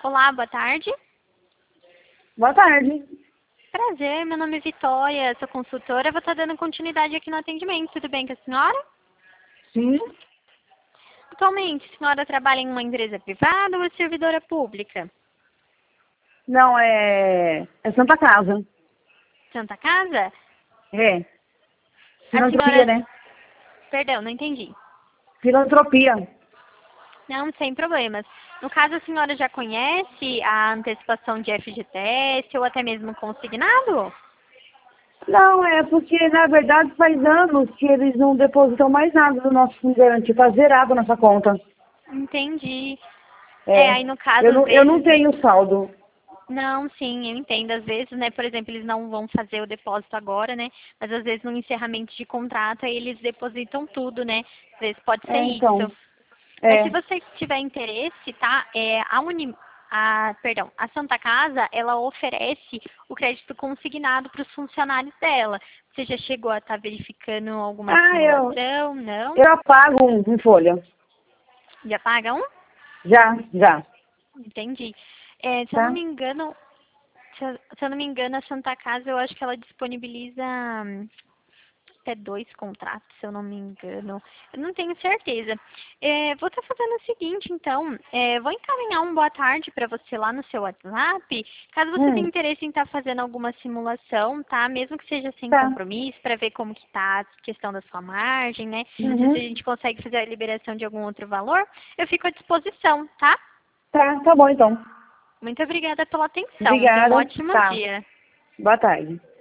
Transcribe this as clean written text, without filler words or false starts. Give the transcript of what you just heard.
Olá, boa tarde. Boa tarde. Prazer, meu nome é Vitória, sou consultora, vou estar dando continuidade aqui no atendimento. Tudo bem com a senhora? Sim? Atualmente, a senhora trabalha em uma empresa privada ou é servidora pública? Não, é Santa Casa. Santa Casa? É. A Filantropia, senhora... né? Perdão, não entendi. Filantropia. Não, sem problemas. No caso, a senhora já conhece a antecipação de FGTS ou até mesmo consignado? Não, é porque, na verdade, faz anos que eles não depositam mais nada do nosso fundo garantido. Tá zerado nossa conta. Entendi. É. Aí no caso, Eu às não, eu não vezes... tenho saldo. Não, sim, eu entendo. Às vezes, né, por exemplo, eles não vão fazer o depósito agora, né? Mas às vezes no encerramento de contrato aí eles depositam tudo, né? Às vezes pode ser Então. isso. Mas se É. você tiver interesse, tá? A Santa Casa, ela oferece o crédito consignado para os funcionários dela. Você já chegou a estar verificando alguma Ah, simulação? Não? eu apago em folha. Já paga um? Já. Entendi. Se eu não Tá? me engano, se eu não me engano, a Santa Casa, eu acho que ela disponibiliza até 2 contratos, se eu não me engano. Eu não tenho certeza. Vou estar fazendo o seguinte, então. Vou encaminhar um boa tarde para você lá no seu WhatsApp. Caso você tenha interesse em estar fazendo alguma simulação, tá? Mesmo que seja sem Tá. compromisso, para ver como que tá a questão da sua margem, né? Se a Uhum. gente consegue fazer a liberação de algum outro valor, eu fico à disposição, tá? Tá bom então. Muito obrigada pela atenção. Tenha um Obrigada. ótimo Tá. dia. Boa tarde.